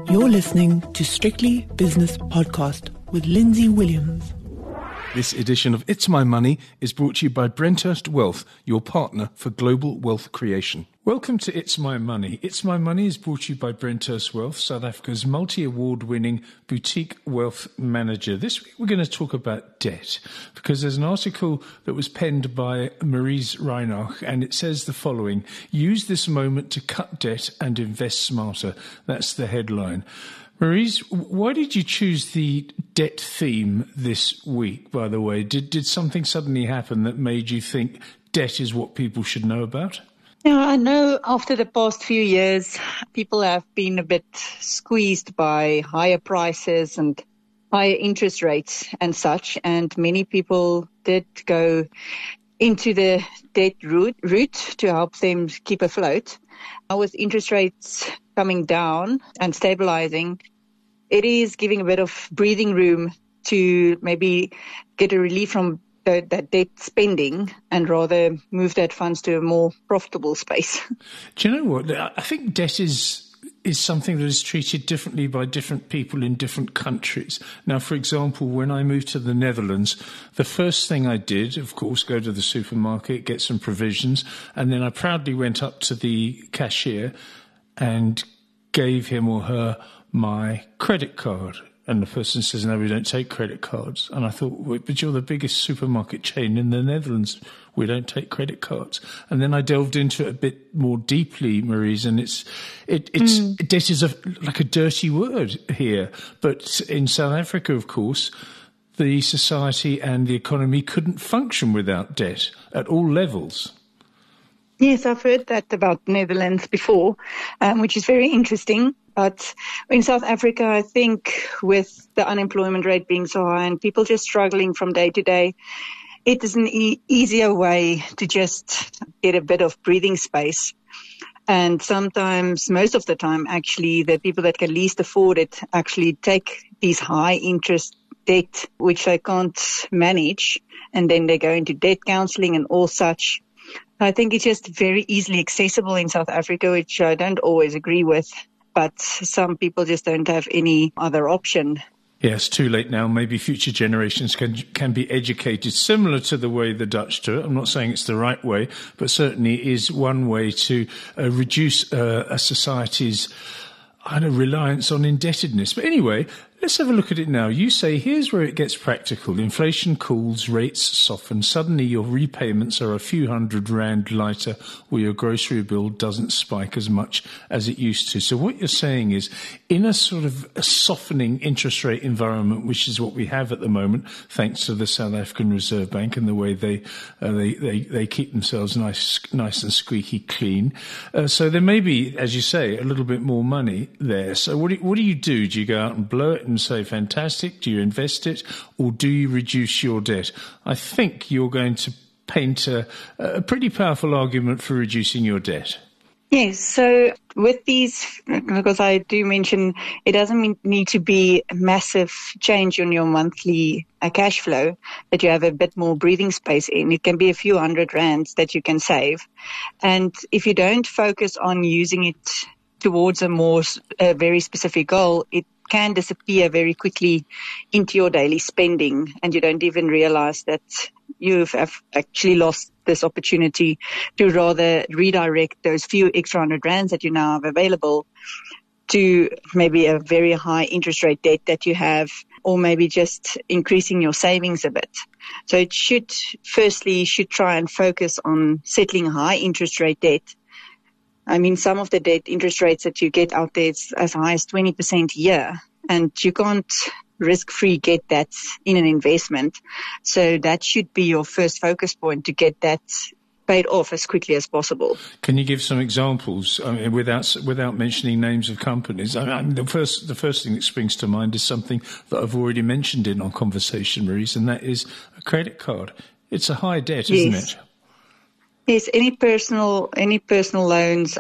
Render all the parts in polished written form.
You're listening to Strictly Business Podcast with Lindsay Williams. This edition of It's My Money is brought to you by Brenthurst Wealth, your partner for global wealth creation. Welcome to It's My Money. It's My Money is brought to you by Brenthurst Wealth, South Africa's multi-award-winning boutique wealth manager. This week we're going to talk about debt because there's an article that was penned by Maurice Reinach and it says the following: use this moment to cut debt and invest smarter. That's the headline. Maurice, why did you choose the debt theme this week, by the way? Did something suddenly happen that made you think debt is what people should know about? Yeah, I know after the past few years, people have been a bit squeezed by higher prices and higher interest rates and such, and many people did go into the debt route to help them keep afloat. With interest rates coming down and stabilizing, it is giving a bit of breathing room to maybe get a relief from that debt spending and rather move that funds to a more profitable space. Do you know what? I think debt is something that is treated differently by different people in different countries. Now, for example, when I moved to the Netherlands, the first thing I did, of course, go to the supermarket, get some provisions, and then I proudly went up to the cashier and gave him or her my credit card. And the person says, no, we don't take credit cards. And I thought, wait, but you're the biggest supermarket chain in the Netherlands. We don't take credit cards. And then I delved into it a bit more deeply, Maurice, and debt is like a dirty word here. But in South Africa, of course, the society and the economy couldn't function without debt at all levels. Yes, I've heard that about Netherlands before, which is very interesting. But in South Africa, I think with the unemployment rate being so high and people just struggling from day to day, it is an easier way to just get a bit of breathing space. And sometimes, most of the time, actually, the people that can least afford it actually take these high interest debt, which they can't manage, and then they go into debt counseling and all such. I think it's just very easily accessible in South Africa, which I don't always agree with, but some people just don't have any other option. Yes, too late now. Maybe future generations can be educated similar to the way the Dutch do it. I'm not saying it's the right way, but certainly is one way to reduce a society's reliance on indebtedness. But anyway, let's have a look at it now. You say, here's where it gets practical. Inflation cools, rates soften. Suddenly your repayments are a few £100 lighter, or your grocery bill doesn't spike as much as it used to. So what you're saying is, in a sort of a softening interest rate environment, which is what we have at the moment, thanks to the South African Reserve Bank and the way they keep themselves nice and squeaky clean. So there may be, as you say, a little bit more money there. So what do you do? Do you go out and blow it and say, fantastic? Do you invest it, or do you reduce your debt? I think you're going to paint a pretty powerful argument for reducing your debt. Yes, so with these, because I do mention it doesn't need to be a massive change on your monthly cash flow, that you have a bit more breathing space in. It can be a few £100 that you can save. And if you don't focus on using it towards a very specific goal, it can disappear very quickly into your daily spending, and you don't even realize that you have actually lost this opportunity to rather redirect those few extra £100 that you now have available to maybe a very high interest rate debt that you have, or maybe just increasing your savings a bit. So it should try and focus on settling high interest rate debt. I mean, some of the debt interest rates that you get out there is as high as 20% a year, and you can't risk-free get that in an investment. So that should be your first focus point, to get that paid off as quickly as possible. Can you give some examples, without mentioning names of companies? The first thing that springs to mind is something that I've already mentioned in our conversation, Maurice, and that is a credit card. It's a high debt, isn't it? Yes, any personal loans,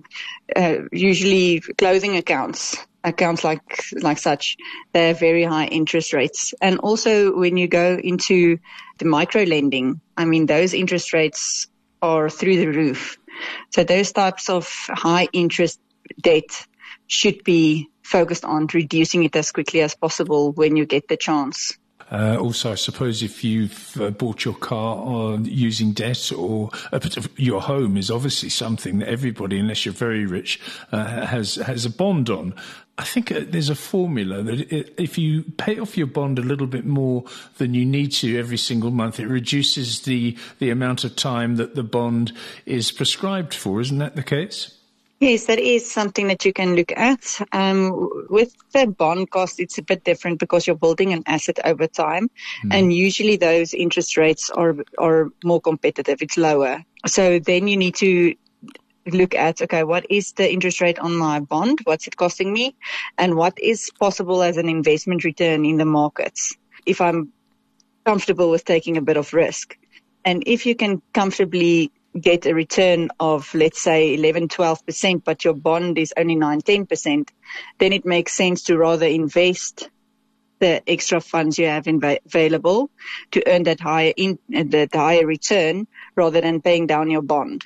usually clothing accounts like such, they have very high interest rates. And also when you go into the micro lending, I mean, those interest rates are through the roof. So those types of high interest debt should be focused on reducing it as quickly as possible when you get the chance. Also, I suppose if you've bought your car using debt, or your home is obviously something that everybody, unless you're very rich, has a bond on. I think there's a formula that if you pay off your bond a little bit more than you need to every single month, it reduces the amount of time that the bond is prescribed for. Isn't that the case? Yes, that is something that you can look at. With the bond cost, it's a bit different because you're building an asset over time. And usually those interest rates are more competitive. It's lower. So then you need to look at, okay, what is the interest rate on my bond? What's it costing me? And what is possible as an investment return in the markets if I'm comfortable with taking a bit of risk? And if you can comfortably get a return of, let's say, 11-12%, but your bond is only 9-10%, then it makes sense to rather invest the extra funds you have available to earn that higher return rather than paying down your bond.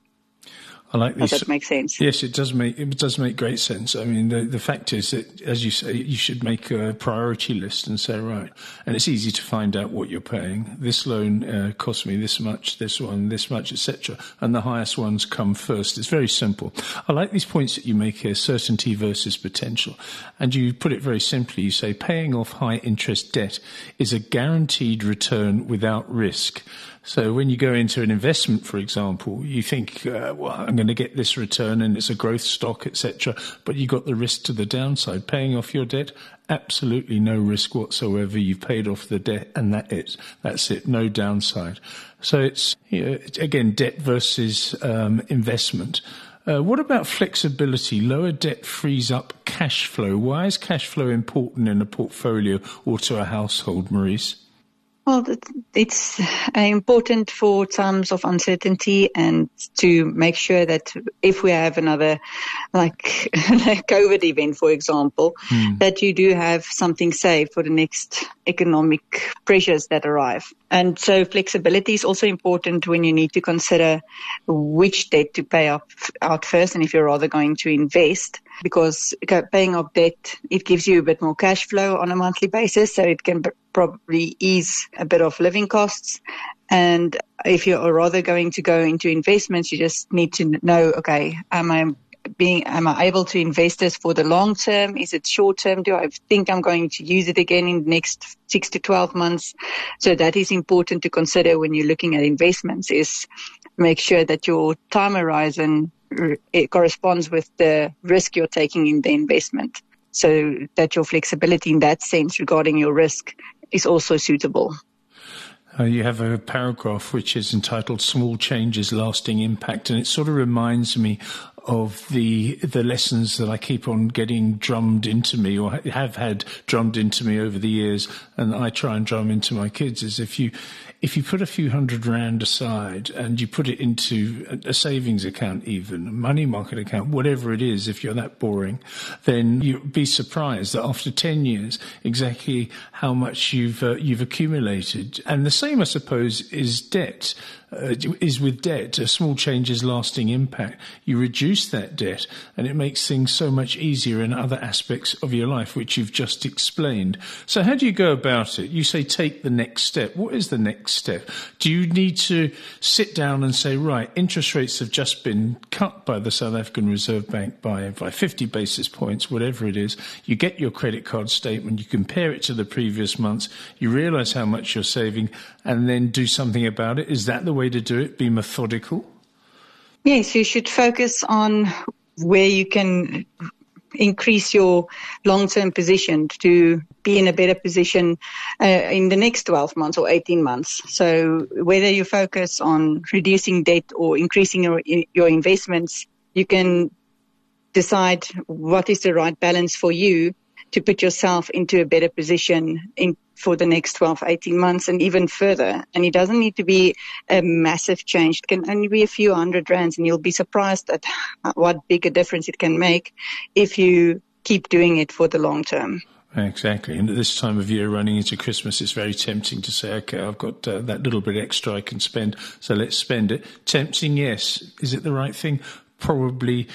I like this. Does that make sense? Yes, it does make great sense. I mean, the fact is that, as you say, you should make a priority list and say, right, and it's easy to find out what you're paying. This loan cost me this much, this one, this much, etc. And the highest ones come first. It's very simple. I like these points that you make here, certainty versus potential. And you put it very simply. You say paying off high interest debt is a guaranteed return without risk. So when you go into an investment, for example, you think, well, I'm going to get this return and it's a growth stock, etc. But you got the risk to the downside. Paying off your debt, absolutely no risk whatsoever. You've paid off the debt and that's it, no downside. So it's, again, debt versus investment. What about flexibility? Lower debt frees up cash flow. Why is cash flow important in a portfolio or to a household, Maurice? Well, it's important for times of uncertainty and to make sure that if we have another, like COVID event, for example, that you do have something saved for the next economic pressures that arrive. And so flexibility is also important when you need to consider which debt to pay out first and if you're rather going to invest, because paying off debt, it gives you a bit more cash flow on a monthly basis, so it can probably ease a bit of living costs. And if you're rather going to go into investments, you just need to know, okay, am I able to invest this for the long term? Is it short term? Do I think I'm going to use it again in the next 6 to 12 months? So that is important to consider when you're looking at investments, is make sure that your time horizon it corresponds with the risk you're taking in the investment, so that your flexibility in that sense regarding your risk is also suitable. You have a paragraph which is entitled Small Changes, Lasting Impact, and it sort of reminds me of the lessons that I keep on getting drummed into me, or have had drummed into me over the years, and I try and drum into my kids, is if you put a few R100 aside and you put it into a savings account, even a money market account, whatever it is, if you're that boring, then you'd be surprised that after 10 years, exactly how much you've accumulated. And the same, I suppose, is debt. Is with debt. A small change's lasting impact. You reduce that debt and it makes things so much easier in other aspects of your life, which you've just explained. So how do you go about it? You say take the next step. What is the next step? Do you need to sit down and say, right, interest rates have just been cut by the South African Reserve Bank by 50 basis points, whatever it is. You get your credit card statement, you compare it to the previous months, you realize how much you're saving, and then do something about it? Is that the way to do it? Be methodical? Yes, you should focus on where you can increase your long-term position to be in a better position in the next 12 months or 18 months. So whether you focus on reducing debt or increasing your investments, you can decide what is the right balance for you to put yourself into a better position for the next 12, 18 months and even further. And it doesn't need to be a massive change. It can only be a few R100 and you'll be surprised at what big a difference it can make if you keep doing it for the long term. Exactly. And at this time of year running into Christmas, it's very tempting to say, okay, I've got that little bit extra I can spend, so let's spend it. Tempting, yes. Is it the right thing? Probably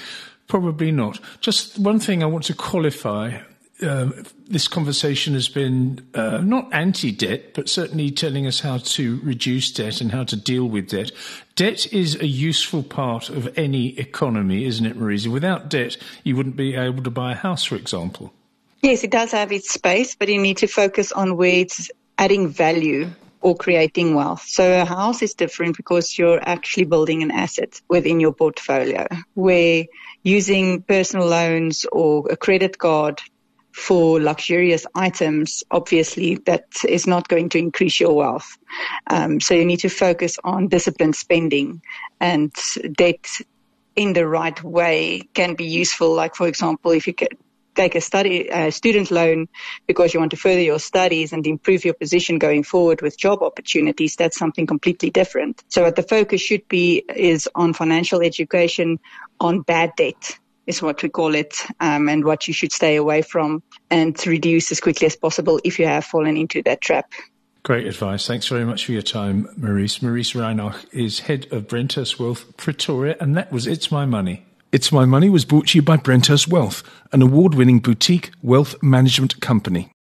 Probably not. Just one thing I want to qualify. This conversation has been not anti-debt, but certainly telling us how to reduce debt and how to deal with debt. Debt is a useful part of any economy, isn't it, Marisa? Without debt, you wouldn't be able to buy a house, for example. Yes, it does have its space, but you need to focus on where it's adding value or creating wealth. So a house is different because you're actually building an asset within your portfolio, where using personal loans or a credit card for luxurious items, obviously that is not going to increase your wealth. So you need to focus on disciplined spending, and debt in the right way can be useful. Like, for example, if you take a student loan because you want to further your studies and improve your position going forward with job opportunities, that's something completely different. So what the focus should be is on financial education, on bad debt is what we call it, and what you should stay away from and to reduce as quickly as possible if you have fallen into that trap. Great advice. Thanks very much for your time, Maurice. Maurice Reinach is head of Brenthurst Wealth Pretoria, and that was It's My Money. It's My Money was brought to you by Brenthurst Wealth, an award-winning boutique wealth management company.